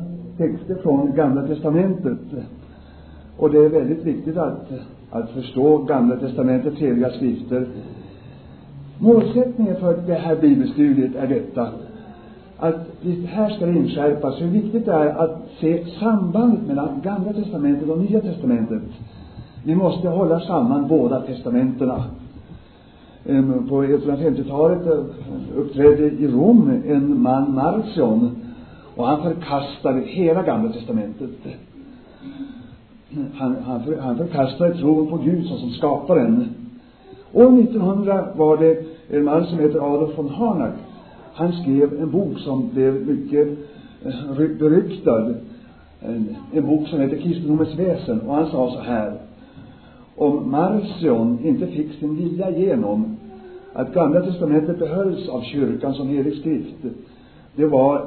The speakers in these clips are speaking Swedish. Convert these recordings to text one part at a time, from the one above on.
texter från Gamla testamentet. Och det är väldigt viktigt att förstå Gamla testamentets heliga skrifter. Målsättningen för det här bibelstudiet är detta, att här ska det inskärpas hur viktigt det är att se sambandet mellan Gamla testamentet och Nya testamentet. Vi måste hålla samman båda testamenterna. På 150-talet uppträdde i Rom en man, Marcion, och han förkastade hela Gamla testamentet. Han förkastade tron på Gud som skaparen. År 1900 var det en man som heter Adolf von Harnack. Han skrev en bok som blev mycket beryktad. En bok som heter Kristendomens väsen. Och han sa så här: om Marcion inte fick sin vilja igenom att Gamla testamentet behölls av kyrkan som helig skrift, det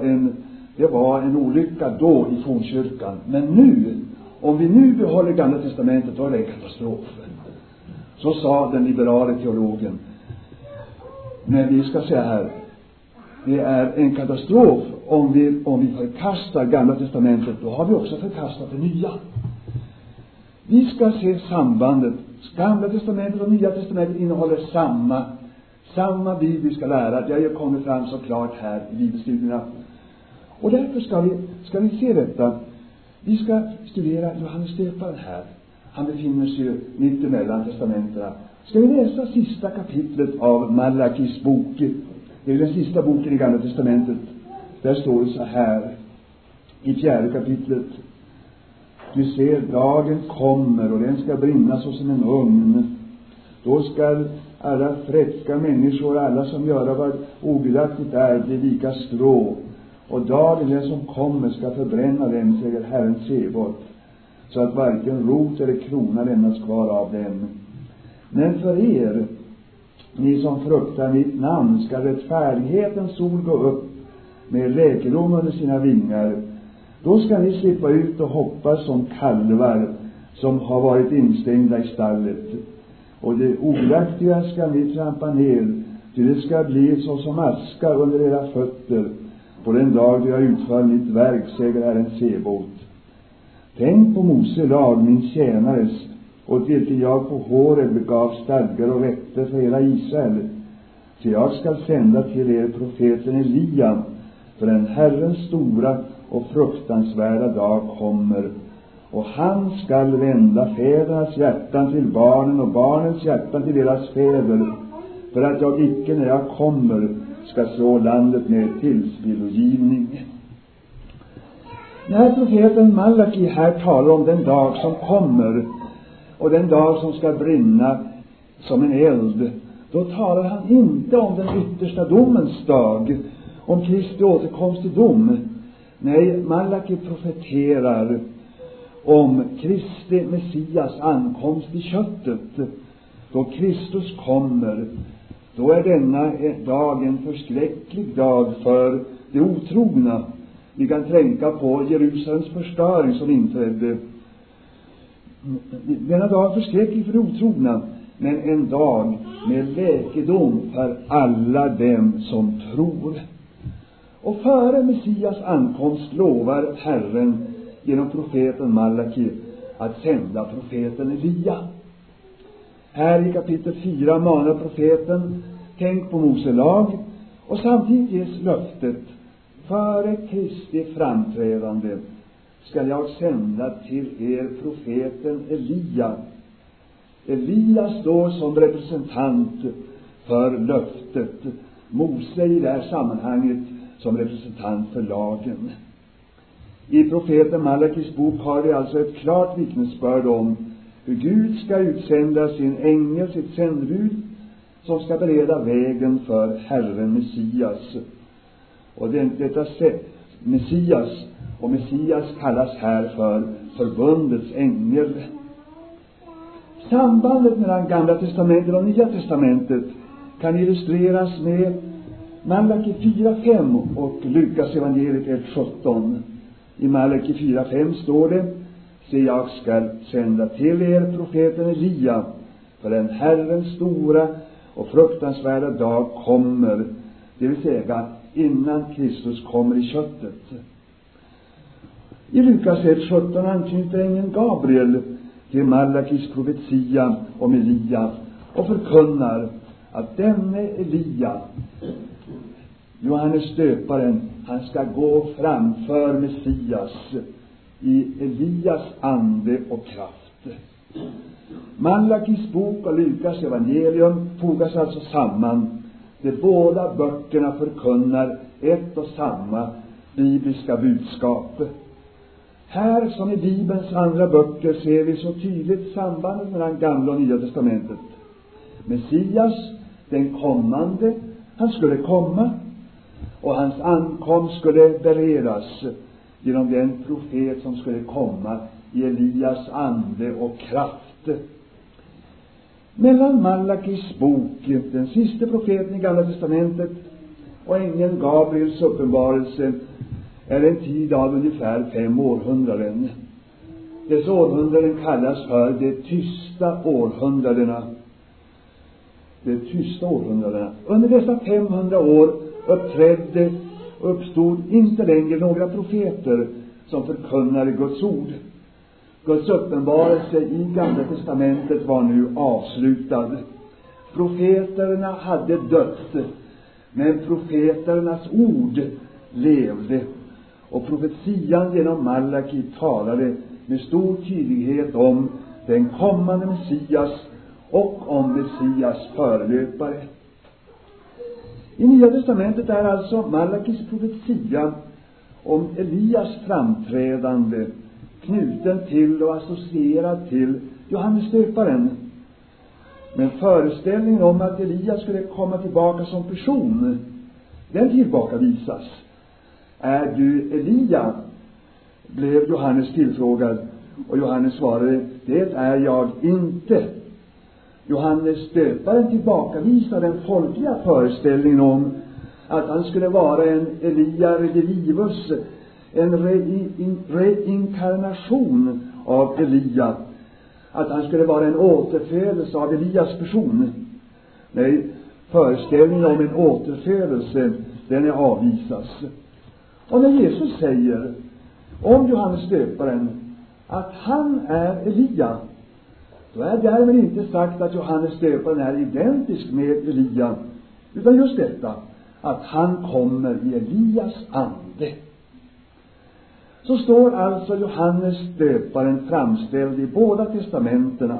var en olycka då i fornkyrkan. Men nu, om vi nu behåller Gamla testamentet, då är det en katastrof. Så sa den liberala teologen. Men vi ska säga här, det är en katastrof om vi förkastar Gamla testamentet, då har vi också förkastat det nya. Vi ska se sambandet. Gamla testamentet och Nya testamentet innehåller samma bibliska lära. Det har ju kommit fram så klart här i bibelstudierna. Och därför ska vi se detta. Vi ska studera Johannes döparen här. Han befinner sig ju mitt emellan testamenterna. Ska vi läsa sista kapitlet av Malakis bok. Det är den sista boken i Gamla testamentet. Där står det så här i 4:e kapitlet: du ser, dagen kommer och den ska brinna så som en ugn. Då ska alla fräcka människor, alla som gör vad ogudaktigt är, bli lika strå. Och dagen den som kommer ska förbränna dem, säger Herren Sebot, så att varken rot eller krona lämnas kvar av dem. Men för er, ni som fruktar mitt namn, ska rättfärdighetens sol gå upp med läkedom under sina vingar. Då ska ni slippa ut och hoppas som kalvar som har varit instängda i stallet. Och det ogudaktiga ska ni trampa ner, till det ska bli så som aska under era fötter på den dag då jag utför mitt verk, säger Herren Sebot. Tänk på Mose lag, min tjänares, och vilket jag på Horeb gav stadgar och rätter för hela Israel. Så jag ska sända till er profeten Elia, för en Herrens stora och fruktansvärda dag kommer. Och han skall vända fädernas hjärtan till barnen och barnens hjärtan till deras fäder, för att jag icke när jag kommer ska slå landet med tillspillogivning. När profeten Malaki här talar om den dag som kommer och den dag som ska brinna som en eld, då talar han inte om den yttersta domens dag, om Kristi återkomst till dom. Nej, Malaki profeterar om Kristi Messias ankomst i köttet. Då Kristus kommer, då är denna dag en förskräcklig dag för de otrogna. Vi kan tänka på Jerusalems förstöring som inträdde. Denna dag är förskräcklig för de otrogna, men en dag med läkedom för alla dem som tror. Och före Messias ankomst lovar Herren genom profeten Malaki att sända profeten Elia. Här i kapitel 4 manar profeten: tänk på Mose lag, och samtidigt ges löftet: före Kristi framträdande ska jag sända till er profeten Elia. Elia står som representant för löftet, Mose i det här sammanhanget som representant för lagen. I profeten Malakis bok har vi alltså ett klart vittnesbörd om hur Gud ska utsända sin ängel, sitt sändebud, som ska bereda vägen för Herren Messias. Och detta Messias kallas här för förbundets ängel. Sambandet mellan Gamla testamentet och Nya testamentet kan illustreras med Malaki 4:5 och Lukas evangeliet 1:17. I Malaki 4:5 står det: se, jag ska sända till er profeten Elia, för en Herrens stora och fruktansvärda dag kommer, det vill säga innan Kristus kommer i köttet. I Lukas 1:17 anknyter ängeln Gabriel till Malakis profetia om Elia och förkunnar att denne Elia, Johannes döparen, han ska gå framför Messias i Elias ande och kraft. Malakis bok och Lukas evangelium fogas alltså samman. De båda böckerna förkunnar ett och samma bibliska budskap. Här som i Bibelns andra böcker ser vi så tydligt sambandet mellan Gamla och Nya testamentet. Messias, den kommande, han skulle komma, och hans ankomst skulle beredas genom den profet som skulle komma i Elias ande och kraft. Mellan Malakis bok, den sista profeten i Gamla testamentet, och ängeln Gabriels uppenbarelse är en tid av ungefär 5 århundraden. Dessa århundraden kallas för de tysta århundradena. De tysta århundradena. Under dessa 500 år uppstod inte längre några profeter som förkunnade Guds ord. Guds uppenbarelse i Gamla testamentet var nu avslutad. Profeterna hade dött, men profeternas ord levde, och profetian genom Malaki talade med stor tydlighet om den kommande Messias och om Messias förelöpare. I Nya testamentet är alltså Malakis profetia om Elias framträdande knuten till och associerad till Johannes döparen. Men föreställningen om att Elias skulle komma tillbaka som person, den tillbakavisas. Är du Elia? Blev Johannes tillfrågad, och Johannes svarade, det är jag inte. Johannes döparen tillbakavisar den folkliga föreställningen om att han skulle vara en Elia redivivus, en reinkarnation av Elia, att han skulle vara en återfödelse av Elias person. Nej, föreställningen om en återfödelse, den är avvisas. Och när Jesus säger om Johannes döparen att han är Elia, då är därmed inte sagt att Johannes döparen är identisk med Elia, utan just detta, att han kommer i Elias ande. Så står alltså Johannes döparen framställd i båda testamentena.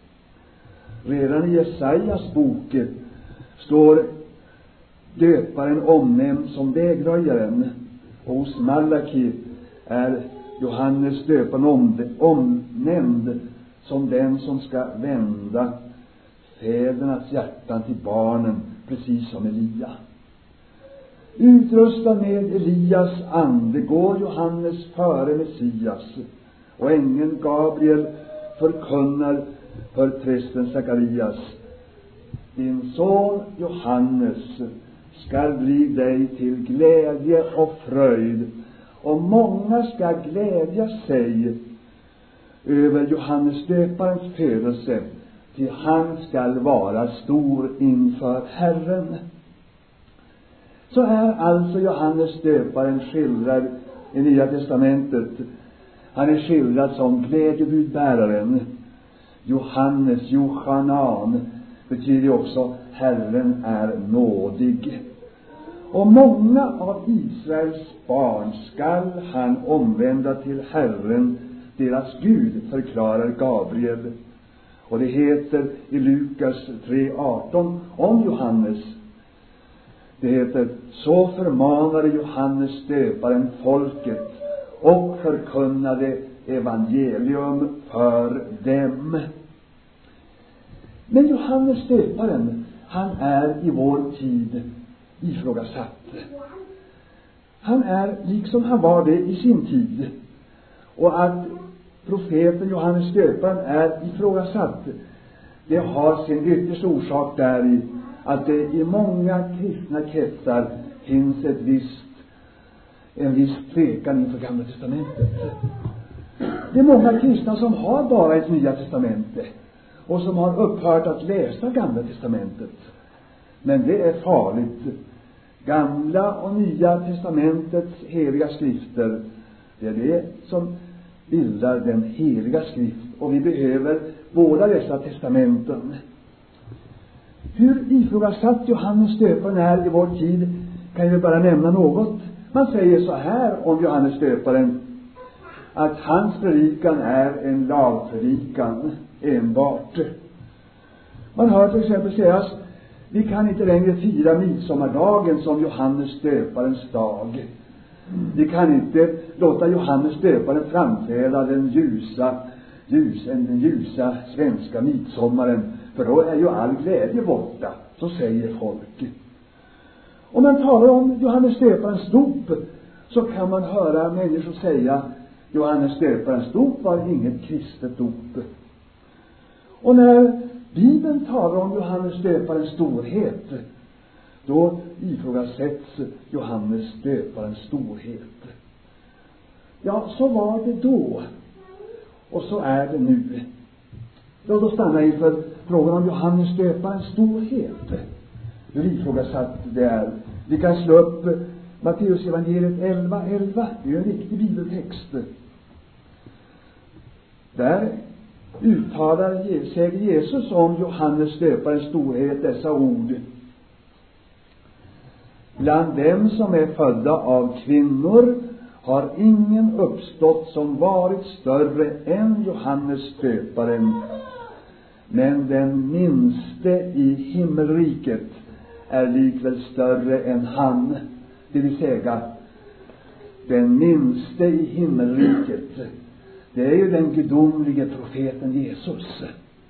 Redan i Jesajas bok står döparen omnämnd som vägröjaren, och hos Malaki är Johannes döparen omnämnd som den som ska vända fädernas hjärtan till barnen, precis som Elia. Utrustad med Elias ande går Johannes före Messias, och ängeln Gabriel förkunnar för prästen Sakarias, din son Johannes skall bli dig till glädje och fröjd, och många ska glädja sig över Johannes döparens födelse, till han skall vara stor inför Herren. Så är alltså Johannes döparen skildrad i Nya testamentet. Han är skildrad som glädjebudbäraren. Johannes, Johanan, betyder också Herren är nådig. Och många av Israels barn skall han omvända till Herren, deras Gud, förklarar Gabriel. Och det heter i Lukas 3:18 om Johannes. Det heter, så förmanade Johannes döparen folket och förkunnade evangelium för dem. Men Johannes döparen, han är i vår tid ifrågasatt. Han är liksom han var det i sin tid. Och att profeten Johannes döparen är ifrågasatt, det har sin yttersta orsak där i att det i många kristna kretsar finns en viss tvekan inför Gamla testamentet. Det är många kristna som har bara ett Nya testamente och som har upphört att läsa Gamla testamentet. Men det är farligt. Gamla och Nya testamentets heliga skrifter, Det är det som bildar den heliga skrift. Och vi behöver båda dessa testamenten. Hur ifrågasatt Johannes döparen är i vår tid kan vi bara nämna något. Man säger så här om Johannes döparen, att hans predikan är en lagpredikan enbart. Man hör till exempel sägas, vi kan inte längre fira midsommardagen som Johannes döparens dag. Vi kan inte låta Johannes döparen framträda den ljusa svenska midsommaren, för då är ju all glädje borta, så säger folk. Om man talar om Johannes döparens dop, så kan man höra människor säga, Johannes döparens dop var inget kristet dop. Och när Bibeln talar om Johannes döparens storhet, då ifrågasätts Johannes döparens storhet. Ja, så var det då. Och så är det nu. Låt oss stanna inför frågan om Johannes döparens storhet. Hur ifrågasatt det är. Vi kan slå upp Matteus evangeliet 11:11. Det är ju en riktig bibeltext. Där säger Jesus om Johannes döparens storhet dessa ord. Bland dem som är födda av kvinnor har ingen uppstått som varit större än Johannes döparen. Men den minste i himmelriket är likväl större än han. Det vill säga, den minste i himmelriket, det är ju den gudomlige profeten Jesus.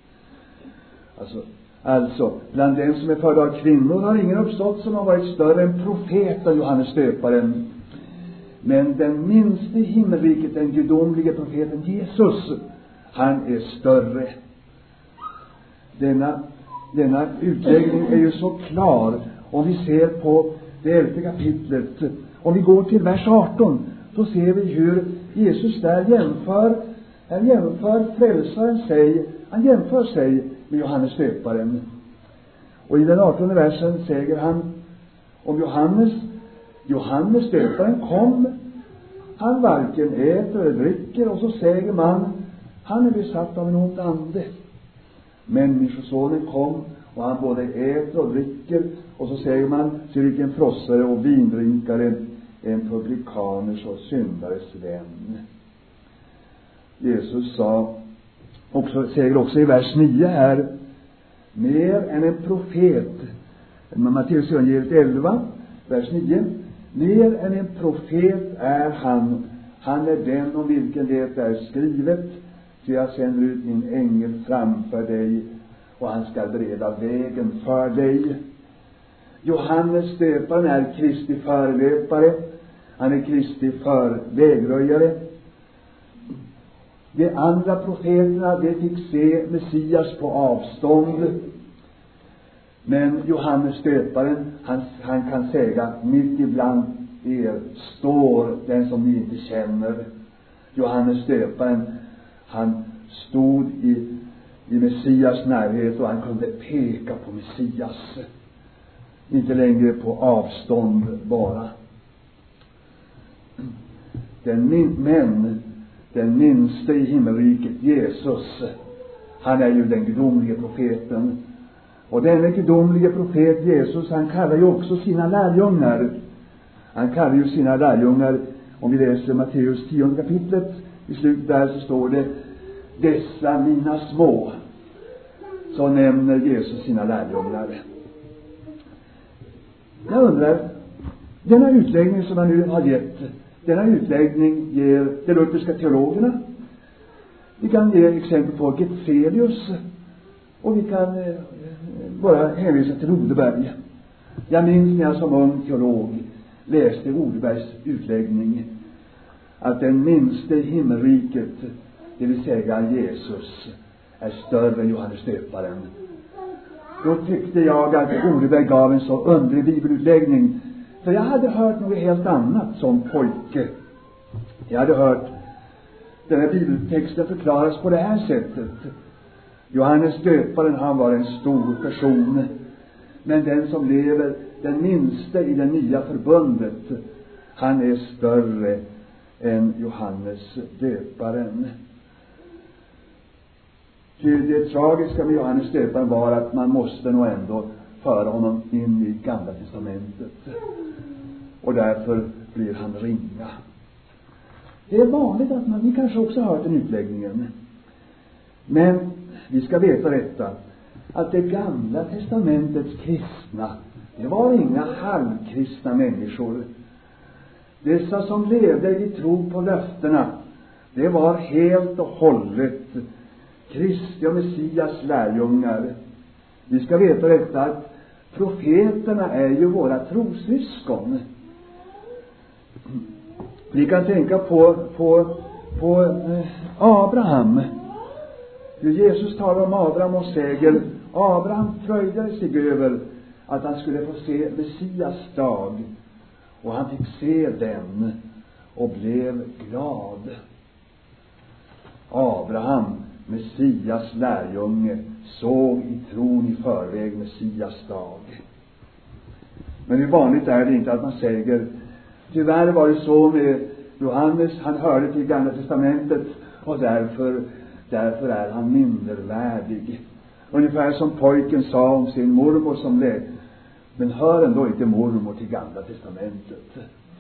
Alltså, bland dem som är födda av kvinnor har ingen uppstått som har varit större än profeten Johannes döparen. Men den minste i himmelriket, den gudomlige profeten Jesus, han är större. Denna utläggning är ju så klar om vi ser på det 11:e kapitlet. Om vi går till vers 18, så ser vi hur Jesus där jämför frälsaren sig, han jämför sig med Johannes döparen. Och i den 18:e versen säger han om Johannes döparen kom, han varken äter eller dricker, och så säger man, han är besatt av en ond ande. Människosonen kom, och han både äter och dricker, och så säger man, ser vilken frossare och vindrinkare, en publikaners och syndares vän. Jesus säger också i vers 9 här, mer än en profet, Matteus evangeliet 11, vers 9, mer än en profet är han. Han är den om vilken det är skrivet, så jag sänder ut min ängel framför dig, och han ska bereda vägen för dig. Johannes döparen är Kristi förelöpare. Han är Kristi vägröjare. De andra profeterna, de fick se Messias på avstånd. Men Johannes döparen, han kan säga, mitt ibland er står den som ni inte känner. Johannes döparen, han stod i Messias närhet, och han kunde peka på Messias. Inte längre på avstånd bara. Den minste i himmelriket, Jesus, han är ju den gudomlige profeten. Och denne gudomlige profet Jesus, han kallar ju också sina lärjungar. Om vi läser Matteus 10 kapitlet, i slutet där så står det, dessa mina små. Så nämner Jesus sina lärjungar. Jag undrar, denna utläggning som jag nu har gett, denna utläggning ger de lutherska teologerna. Vi kan ge exempel på Getselius, och vi kan bara hänvisa till Odeberg. Jag minns när jag som ung teolog läste Odebergs utläggning, att den minste i himmelriket, det vill säga Jesus, är större än Johannes döparen. Då tyckte jag att Odeberg gav en så underlig bibelutläggning, för jag hade hört något helt annat som pojke. Jag hade hört den här bibeltexten förklaras på det här sättet. Johannes döparen, han var en stor person, men den som lever, den minste i det nya förbundet, han är större än Johannes döparen. Det tragiska med Johannes döparen var att man måste nog ändå föra honom in i Gamla testamentet. Och därför blir han ringa. Det är vanligt att ni kanske också har hört den utläggningen. Men vi ska veta detta, att det Gamla testamentets kristna, det var inga halvkristna människor. Dessa som levde i tro på löftena, det var helt och hållet Kristi och Messias lärjungar. Vi ska veta detta, att profeterna är ju våra trossyskon. Vi kan tänka på Abraham. Jesus talar om Abraham och säger: Abraham fröjdade sig över att han skulle få se Messias dag, och han fick se den och blev glad. Abraham, Messias lärjunge, såg i tron i förväg Messias dag. Men hur vanligt är det inte att man säger: tyvärr var det så med Johannes, han hörde till Gamla testamentet och därför är han mindervärdig. Ungefär som pojken sa om sin mormor som lät: men hör ändå inte mormor till Gamla testamentet.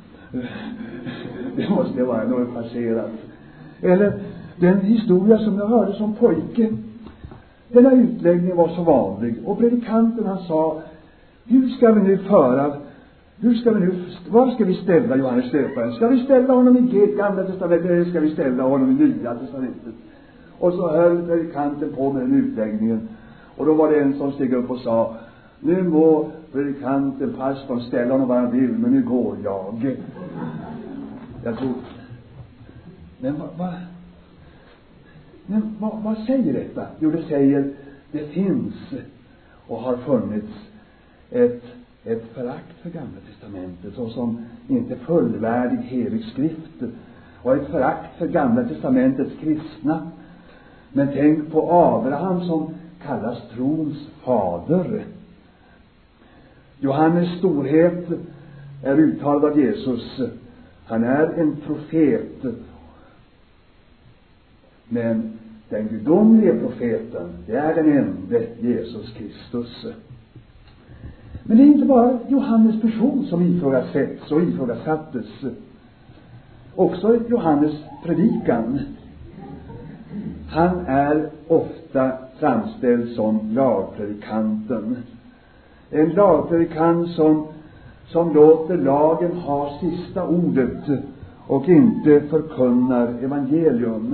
Det måste vara något passerat. Eller den historia som jag hörde som pojke. Denna utläggning var så vanlig, och predikanten han sa: hur ska vi nu föra, var ska vi ställa Johannes döparen? Ska vi ställa honom i Gamla testamentet eller ska vi ställa honom i Nya testamentet? Och så höll predikanten på med den utläggningen. Och då var det en som steg upp och sa: nu må predikanten, pastorn, ställa honom vad han vill, men nu går jag. Jag tror, men vad säger detta? Jo, det säger: det finns och har funnits ett förakt för Gamla testamentet såsom inte fullvärdig helig skrift, och ett förakt för Gamla testamentets kristna. Men tänk på Abraham som kallas trons fader. Johannes storhet är uttalad av Jesus. Han är en profet. Men den gudomliga profeten, det är den ende Jesus Kristus. Men det är inte bara Johannes person som ifrågasätts och ifrågasattes. Också Johannes predikan. Han är ofta framställd som lagpredikanten. En lagpredikant som låter lagen ha sista ordet och inte förkunnar evangelium.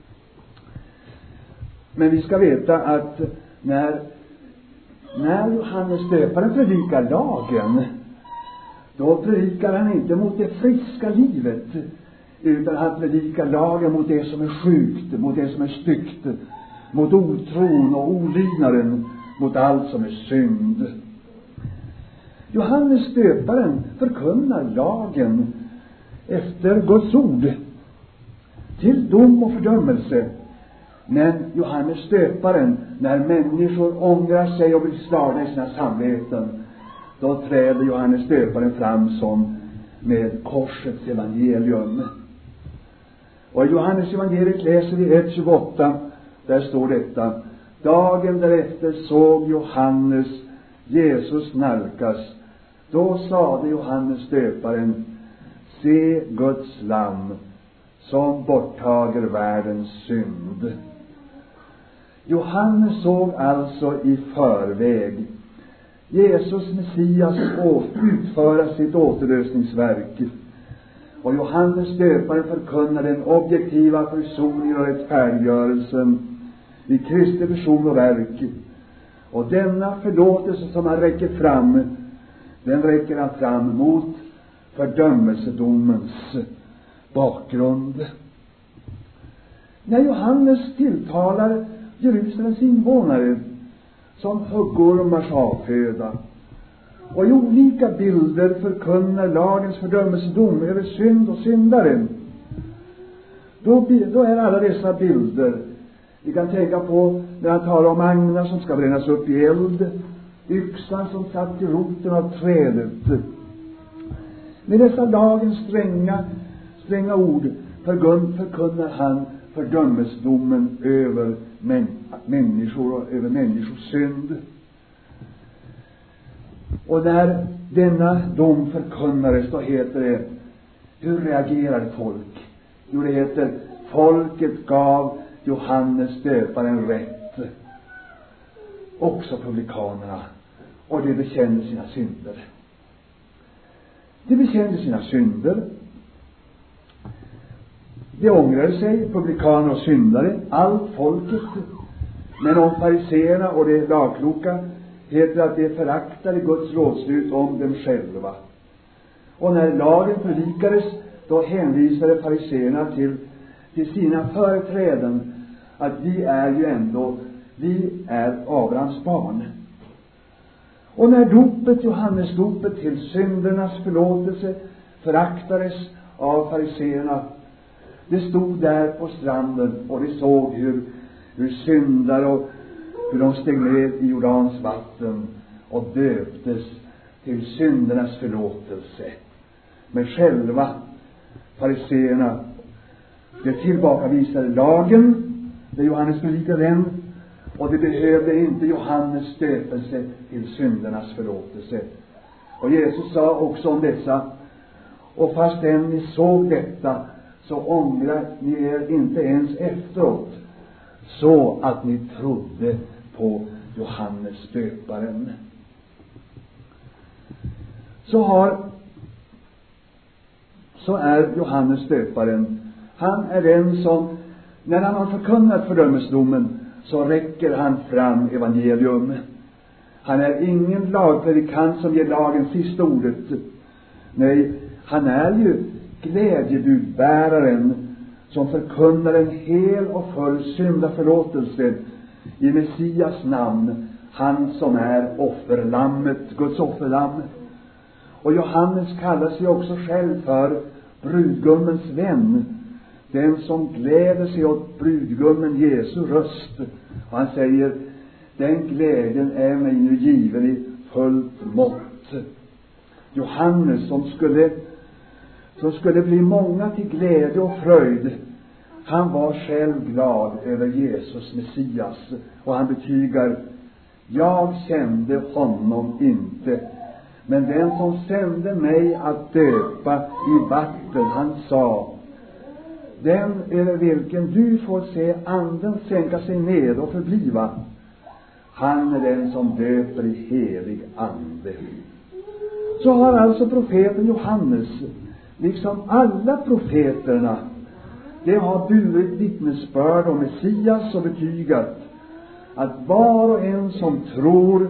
Men vi ska veta att när Johannes döparen predikar lagen, då predikar han inte mot det friska livet, utan han predikar lagen mot det som är sjukt, mot det som är styggt, mot otron och olydnaden, mot allt som är synd. Johannes döparen förkunnar lagen efter Guds ord till dom och fördömelse. Men Johannes döparen, när människor ångrar sig och blir slagna i sina samveten, då träder Johannes döparen fram som med korsets evangelium. Och i Johannes evangeliet läser vi 1:28. Där står detta: dagen därefter såg Johannes Jesus nalkas. Då sade Johannes döparen: se Guds lamm som borttager världens synd. Johannes såg alltså i förväg Jesus Messias utföra sitt återlösningsverk. Och Johannes döparen förkunnar den objektiva försoningen och rättfärdiggörelsen i Kristi person och verk. Och denna förlåtelse som han räcker fram, den räcker han fram mot fördömelsedomens bakgrund. När Johannes tilltalar Jerusalems invånare som huggormars avföda och i olika bilder förkunnar lagens fördömelsedom över synd och syndare, då är alla dessa bilder, vi kan tänka på när han talar om agnar som ska brännas upp i eld, yxan som satt i roten av trädet. Med dessa lagens stränga ord förkunnar han fördömesdomen över människor och över människors synd. Och när denna dom förkunnades, då heter det, hur reagerade folk? Jo, det heter, folket gav Johannes döparen rätt, också publikanerna, och de bekände sina synder. De bekände sina synder. De ångrade sig, publikaner och syndare, allt folket. Men om fariseerna och de lagkloka heter att de föraktade Guds rådslut om dem själva. Och när lagen predikades, då hänvisade fariseerna till sina företräden, att vi är Abrahams barn. Och när Johannes dopet till syndernas förlåtelse föraktades av fariseerna, de stod där på stranden och de såg hur syndare och hur de steg ner i Jordans vatten och döptes till syndernas förlåtelse. Men själva fariseerna, de tillbakavisade lagen där Johannes predikade den, och de behövde inte Johannes döpelse till syndernas förlåtelse. Och Jesus sa också om dessa, och fastän ni såg detta, så ångrar ni er inte ens efteråt, så att ni trodde på Johannes döparen. Så är Johannes döparen. Han är den som, när han har förkunnat fördömesdomen, så räcker han fram evangelium. Han är ingen lagpredikant som ger lagen sista ordet. Nej, han är ju glädjebudbäraren som förkunnar en hel och full syndaförlåtelse i Messias namn, han som är offerlammet, Guds offerlamm. Och Johannes kallar sig också själv för brudgummens vän, den som gläder sig åt brudgummen Jesu röst. Och han säger, den glädjen är mig nu given i fullt mått. Johannes som skulle bli många till glädje och fröjd, han var själv glad över Jesus Messias, och han betygar, jag kände honom inte, men den som sände mig att döpa i vatten, han sa, den över vilken du får se anden sänka sig ned och förbliva, han är den som döper i helig ande. Så har alltså profeten Johannes, liksom alla profeterna, de har burit vittnesbörd om Messias och betygat att var och en som tror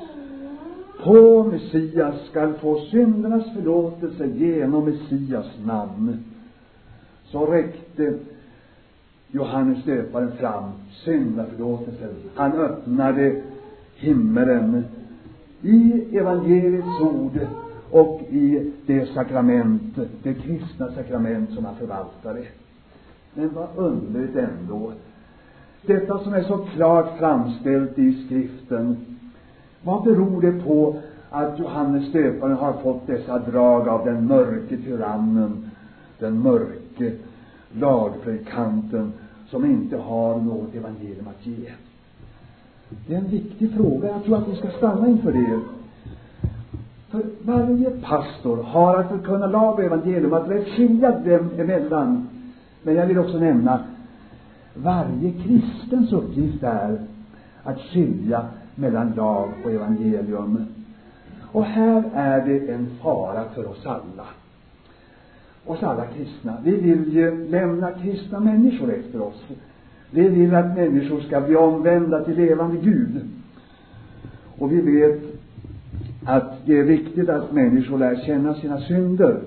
på Messias skall få syndernas förlåtelse genom Messias namn. Så räckte Johannes döparen fram syndaförlåtelsen. Han öppnade himmelen i evangeliets ord och i det sakrament, det kristna sakrament som han förvaltade. Men vad underligt ändå, detta som är så klart framställt i skriften, vad beror det på att Johannes döparen har fått dessa drag av den mörke tyrannen, den mörke lagpredikanten som inte har något evangelium att ge? Det är en viktig fråga. Jag tror att vi ska stanna inför det. För varje pastor har att förkunna lag och evangelium, att rätt skilja dem emellan. Men jag vill också nämna, varje kristens uppgift är att skilja mellan lag och evangelium. Och här är det en fara för oss alla kristna. Vi vill ju lämna kristna människor efter oss. Vi vill att människor ska bli omvända till levande Gud. Och vi vet att det är viktigt att människor lär känna sina synder.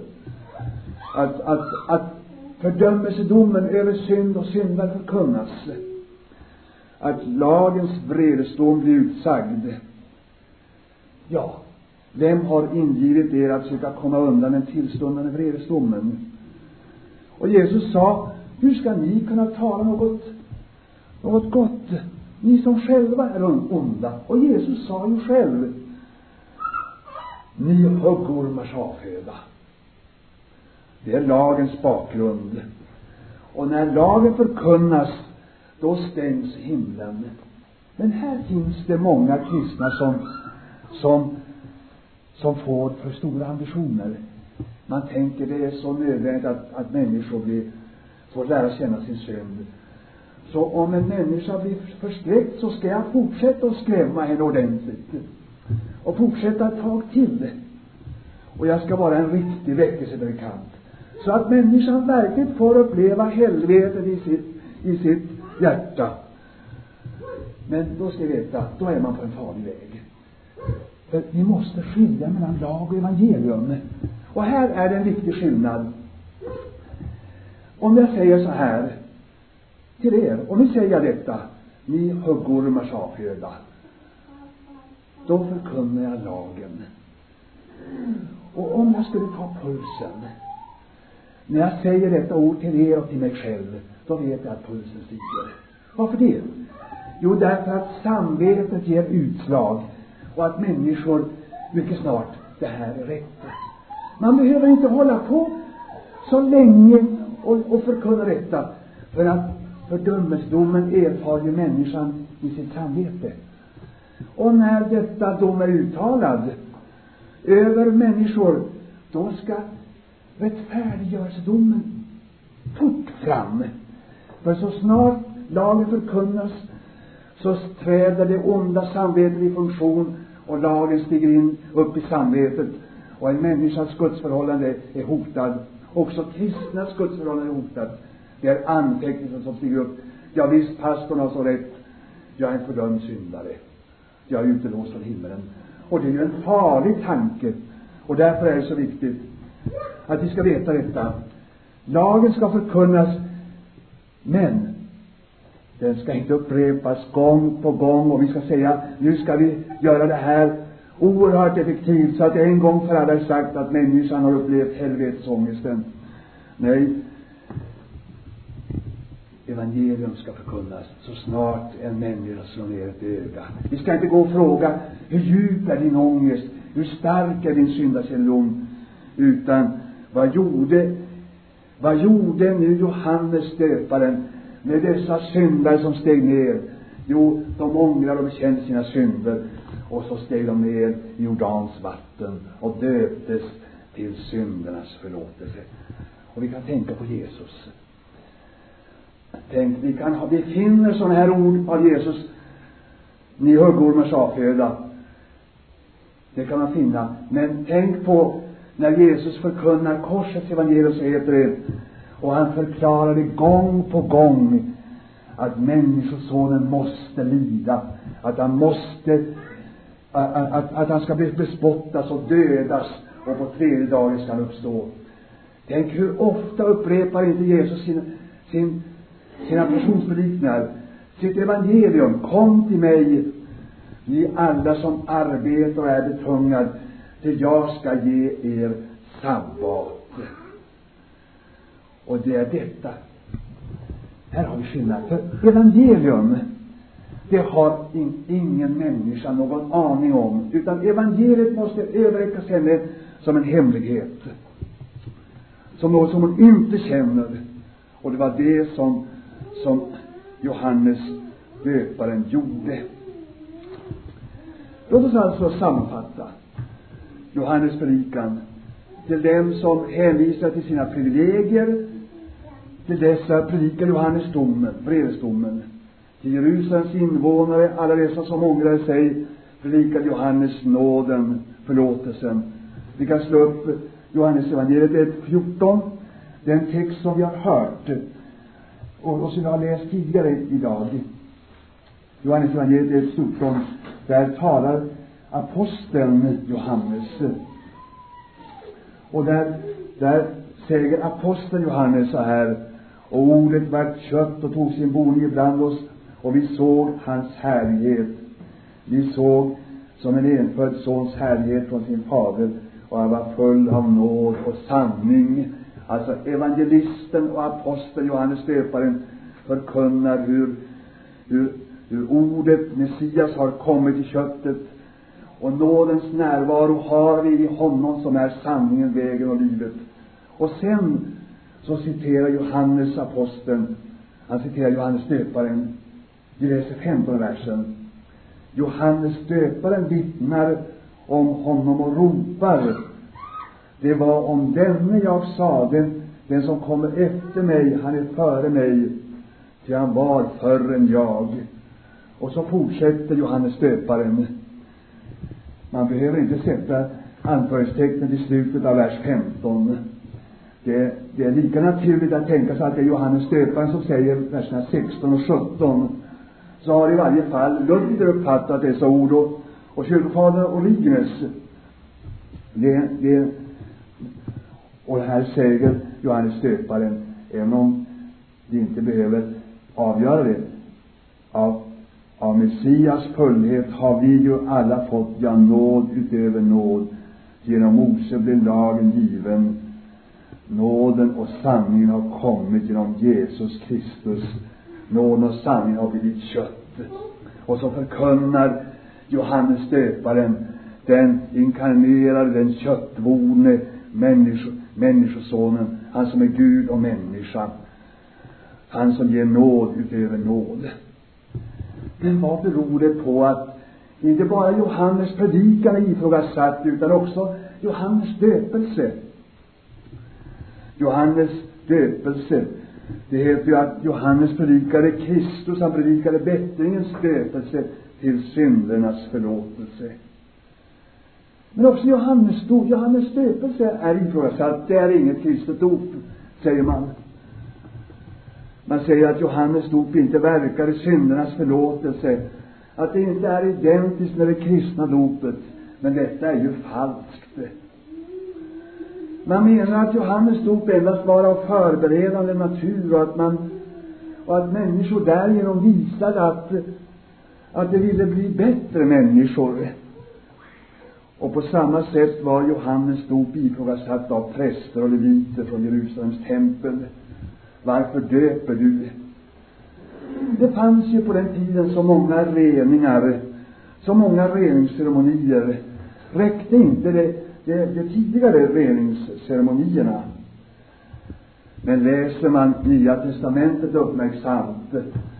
Att fördömelsedomen över synd och syndare förkunnas. Att lagens vredesdom blir utsagd. Ja, vem har ingivit er att söka komma undan den tillstundande vredesdomen? Och Jesus sa, hur ska ni kunna tala något gott, ni som själva är onda? Och Jesus sa ju själv, ni huggormars avföda. Det är lagens bakgrund. Och när lagen förkunnas, då stängs himlen. Men här finns det många kristna som får för stora ambitioner. Man tänker det är så nödvändigt att människor får lära känna sin synd. Så om en människa blir förskräckt, så ska jag fortsätta att skrämma henne ordentligt. Och fortsätta ett tag till. Och jag ska vara en riktig väckelsepredikant. Så att människan verkligen får uppleva helvetet i sitt hjärta. Men då ska vi veta, då är man på en farlig väg. För vi måste skilja mellan lag och evangelium. Och här är det en viktig skillnad. Om jag säger så här till er, om ni säger detta, ni huggormars avföda, då förkunnar jag lagen. Och om jag skulle ta pulsen, när jag säger detta ord till er och till mig själv, då vet jag att pulsen stiger. Varför det? Jo, därför att samvetet ger utslag och att människor mycket snart, det här är rätt. Man behöver inte hålla på så länge och förkunna detta, för att fördömelsdomen erfar ju människan i sitt samvete. Och när detta dom är uttalad över människor, då ska rättfärdiggörelsedomen fort fram. För så snart lagen förkunnas, så träder det onda samvetet i funktion och lagen stiger in upp i samvetet, och en människas gudsförhållande är hotad. Också kristnas gudsförhållande är hotat. Det är anteckningen som stiger upp. Ja visst, pastorn har så rätt. Jag är en fördömd syndare. Jag är utelåst från himlen. Och det är ju en farlig tanke. Och därför är det så viktigt att vi ska veta detta. Lagen ska förkunnas, men den ska inte upprepas gång på gång. Och vi ska säga, nu ska vi göra det här oerhört effektivt, så att en gång för alla är sagt att människan har upplevt helvetesångesten. Nej, evangelium ska förkunnas så snart en människa slår ner ett öga. Vi ska inte gå och fråga, hur djup är din ångest, hur stark är din syndakännedom, utan vad gjorde nu Johannes döparen med dessa syndare som steg ner? Jo, de ångrade och bekände sina synder, och så steg de ner i Jordans vatten och döptes till syndernas förlåtelse. Och vi kan tänka på Jesus. Tänk, vi finner sådana här ord av Jesus. Ni huggormars avföda. Det kan man finna. Men tänk på när Jesus förkunnar korsets evangelium, så heter det, och han förklarade gång på gång att människosonen måste lida, att han måste att han ska bli bespottas och dödas, och på tredje dagen ska han uppstå. Tänk hur ofta upprepar inte Jesus sina passionspredikingar, sitt evangelium. Kom till mig, ni alla som arbetar och är betungade, till jag ska ge er sabbat. Och det är detta. Här har vi skillnad. För evangelium, det har ingen människa någon aning om, utan evangeliet måste överräckas henne som en hemlighet, som något som hon inte känner. Och det var det som Johannes döparen gjorde. Låt oss alltså sammanfatta Johannes predikan till dem som hänvisar till sina privilegier. Till dessa predikar Johannes vredesdomen. Till Jerusalems invånare, alla dessa som ångrade sig, predikar Johannes nåden, förlåtelsen. Vi kan slå upp Johannes evangeliet 14, den text som vi har hört och som vi har läst tidigare idag. Johannes evangeliet 14, där talar aposteln Johannes. Och där säger aposteln Johannes så här: och ordet vart kött och tog sin boning ibland oss, och vi såg hans härlighet. Vi såg som en enfödd sons härlighet från sin fader, och han var full av nåd och sanning. Alltså evangelisten och aposteln Johannes döparen förkunnar hur ordet Messias har kommit i köttet, och nådens närvaro har vi i honom som är sanningen, vägen och livet. Och sen så citerar Johannes aposteln, han citerar Johannes döparen. Vi läser 15 versen. Johannes döparen vittnar om honom och ropar: det var om denne jag sade, den som kommer efter mig, han är före mig, till han var förr än jag. Och så fortsätter Johannes döparen. Man behöver inte sätta anförstecknet i slutet av vers 15. Det är lika naturligt att tänka sig att det är Johannes döparen som säger verserna 16 och 17. Så har i varje fall Luther uppfattat dessa ord, och kyrkofadern Origenes. Och här säger Johannes döparen, även om vi inte behöver avgöra det, av Messias fullhet har vi ju alla fått, ja, nåd utöver nåd. Genom Mose blev lagen given, nåden och sanningen har kommit genom Jesus Kristus. Nåden och sanningen har blivit kött. Och så förkunnar Johannes döparen den inkarnerade, den köttvorne människosonen, han som är Gud och människa, han som ger nåd utöver nåd. Men vad beror det på att inte bara Johannes predikan är ifrågasatt, utan också Johannes döpelse? Johannes döpelse, det heter ju att Johannes predikade Kristus, han predikade bättringens döpelse till syndernas förlåtelse. Men också Johannes döpelse är ifrågasatt. Det är inget kristet dop, säger man. Man säger att Johannes dop inte verkar i syndernas förlåtelse, att det inte är identiskt med det kristna dopet. Men detta är ju falskt. Man menar att Johannes dop endast var av förberedande natur, och att människor därigenom visade att de ville bli bättre människor. Och på samma sätt var Johannes dop ifrågasatt av präster och leviter från Jerusalems tempel. Varför döper du? Det fanns ju på den tiden så många reningar, så många reningsceremonier. Räckte inte de tidigare reningsceremonierna? Men läser man Nya testamentet uppmärksamt,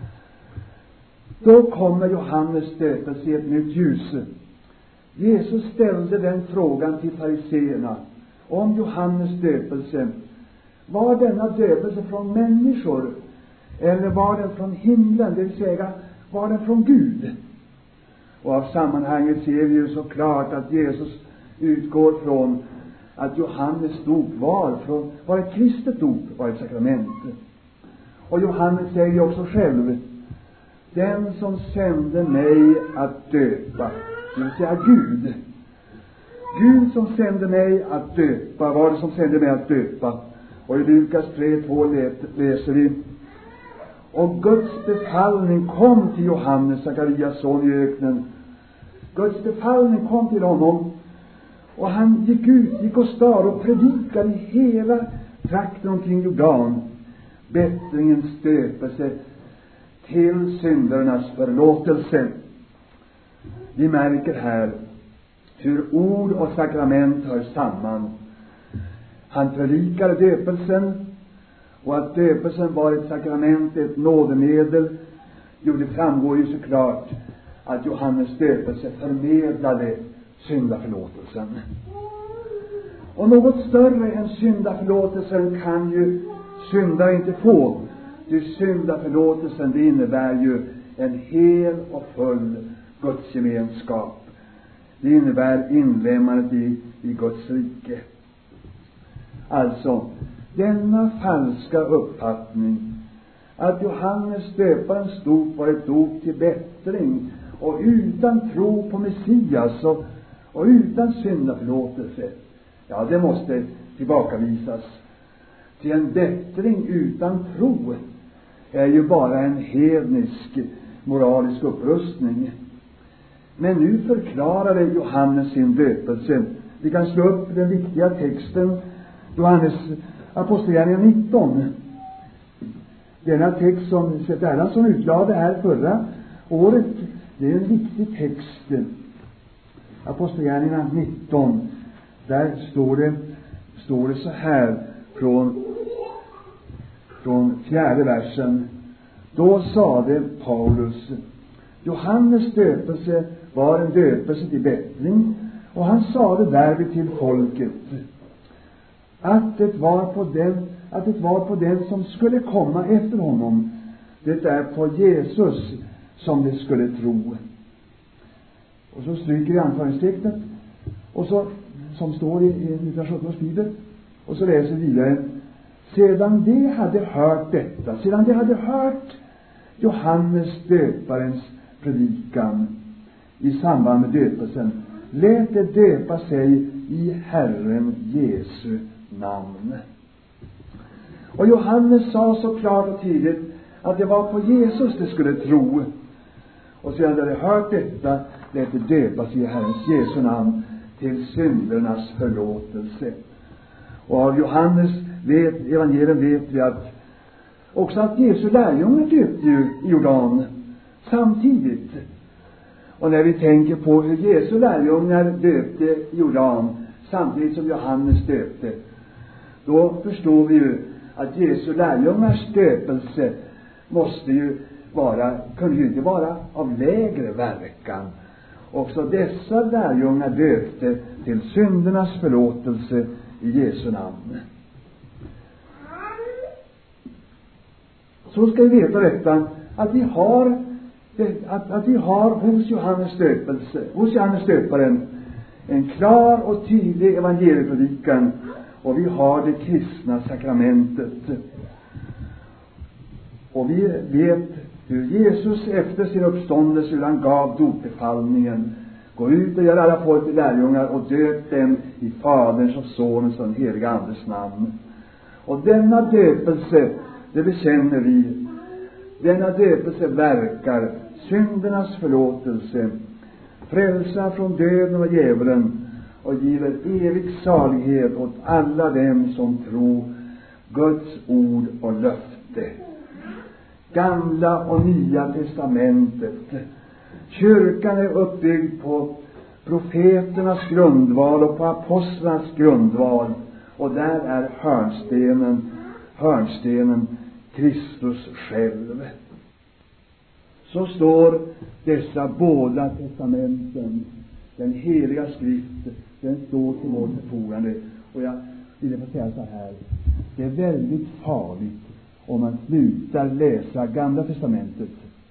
då kommer Johannes döpelse i ett nytt ljus. Jesus ställde den frågan till fariseerna om Johannes döpelse. Var denna döpelse från människor, eller var den från himlen? Det vill säga, var den från Gud? Och av sammanhanget ser vi ju så klart att Jesus utgår från att Johannes dop var ett kristet dop, var ett sakrament. Och Johannes säger ju också själv: den som sände mig att döpa, det vill säga Gud som sände mig att döpa, var det som sände mig att döpa. Och i Lukas 3:2 läser vi: och Guds befallning kom till Johannes, Sakarias son, i öknen. Guds befallning kom till honom, och han gick och star och predikade i hela trakten omkring Jordan bättringens döpelse till syndernas förlåtelse. Vi märker här hur ord och sakrament hör samman. Han predikade döpelsen, och att döpelsen var ett sakrament, ett nådemedel. Jo, det framgår ju så klart att Johannes döpelse förmedlade syndaförlåtelsen. Och något större än syndaförlåtelsen kan ju syndare inte få. Det syndaförlåtelsen, det innebär ju en hel och full Guds gemenskap. Det innebär inlemmandet i Guds rike. Alltså, denna falska uppfattning att Johannes döparens dop var ett dop till bättring, och utan tro på Messias och utan syndaförlåtelse, ja, det måste tillbakavisas. Till en bättring utan tro är ju bara en hednisk moralisk upprustning. Men nu förklarade Johannes sin döpelse. Vi kan slå upp den viktiga texten, Johannes Apostlagärningarna 19. Denna text som Seth Erlandsson utlade här förra året, det är en viktig text. Apostlagärningarna 19, där står det så här: från 4:e versen. Då sade Paulus: Johannes döpelse var en döpelse till bättring, och han sade därvid till folket att det var på den som skulle komma efter honom, det är på Jesus som de skulle tro. Och så stryker vi anföringstecknet, och så, som står i 1917 års bibel, och så läser vi vidare: sedan de hade hört detta, sedan de hade hört Johannes döparens predikan i samband med döpelsen, lät de döpa sig i Herren Jesu namn. Och Johannes sa så klart och tydligt att det var på Jesus de skulle tro. Och sedan de hade hört detta, lät de döpa sig i Herrens Jesu namn till syndernas förlåtelse. Och av Johannes evangelium vet vi att också att Jesu lärjungar döpte ju i Jordan samtidigt. Och när vi tänker på hur Jesu lärjungar döpte i Jordan samtidigt som Johannes döpte, då förstår vi ju att Jesu lärjungars döpelse kunde ju inte vara av lägre verkan. Också dessa lärjungar döpte till syndernas förlåtelse i Jesu namn. Så ska vi veta detta, att vi har hos Johannes döparen en klar och tydlig evangeliepredikan, och vi har det kristna sakramentet. Och vi vet hur Jesus efter sin uppståndelse, hur han gav dopbefallningen: gå ut och gör alla folk till lärjungar och döp dem i Faderns och Sonens och den heliga Andes namn. Och denna döpelse, det bekänner vi, denna döpelse verkar syndernas förlåtelse, frälsa från döden och djävulen, och giver evig salighet åt alla dem som tror Guds ord och löfte. Gamla och Nya testamentet. Kyrkan är uppbyggd på profeternas grundval och på apostlarnas grundval, och där är hörnstenen Kristus själv. Så står dessa båda testamenten, den heliga skrift, den står till vårt förfogande. Och jag vill få säga så här: det är väldigt farligt om man slutar läsa Gamla testamentet.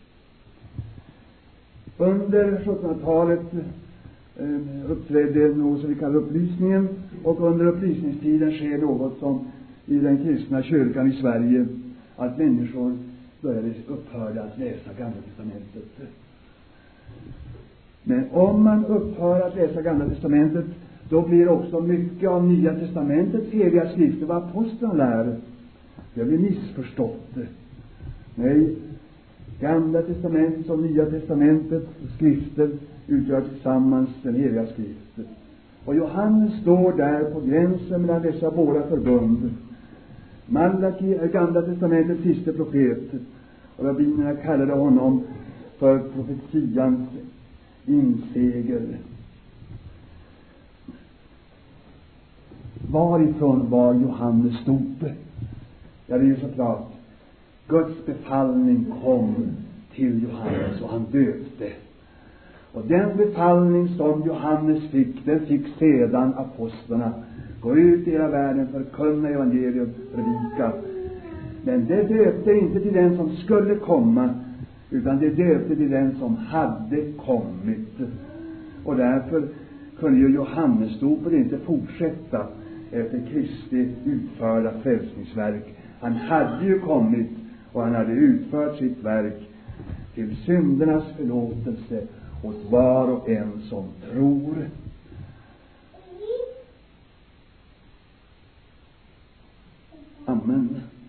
Under 1700-talet uppträdde något som vi kallar upplysningen, och under upplysningstiden sker något som i den kristna kyrkan i Sverige, att människor upphörde att läsa Gamla testamentet. Men om man upphör att läsa Gamla testamentet, då blir också mycket av Nya testamentets heliga skrifter, vad apostlarna lär, det blir missförstått. Nej, Gamla testamentet och Nya testamentets skrifter utgör tillsammans den heliga skriften. Och Johannes står där på gränsen mellan dessa båda förbund. Malaki är Gamla testamentets sista profet, och rabbinerna kallade honom för profetians insegel. Varifrån var Johannes dop? Ja, det är ju så klart. Guds befallning kom till Johannes och han döpte. Och den befallning som Johannes fick, den fick sedan apostlarna: gå ut i hela världen, förkunna evangelium, predika. Men det döpte inte till den som skulle komma, utan det döpte till den som hade kommit. Och därför kunde ju Johannesdopet inte fortsätta efter Kristi utförda frälsningsverk. Han hade ju kommit, och han hade utfört sitt verk till syndernas förlåtelse åt var och en som tror. Amen.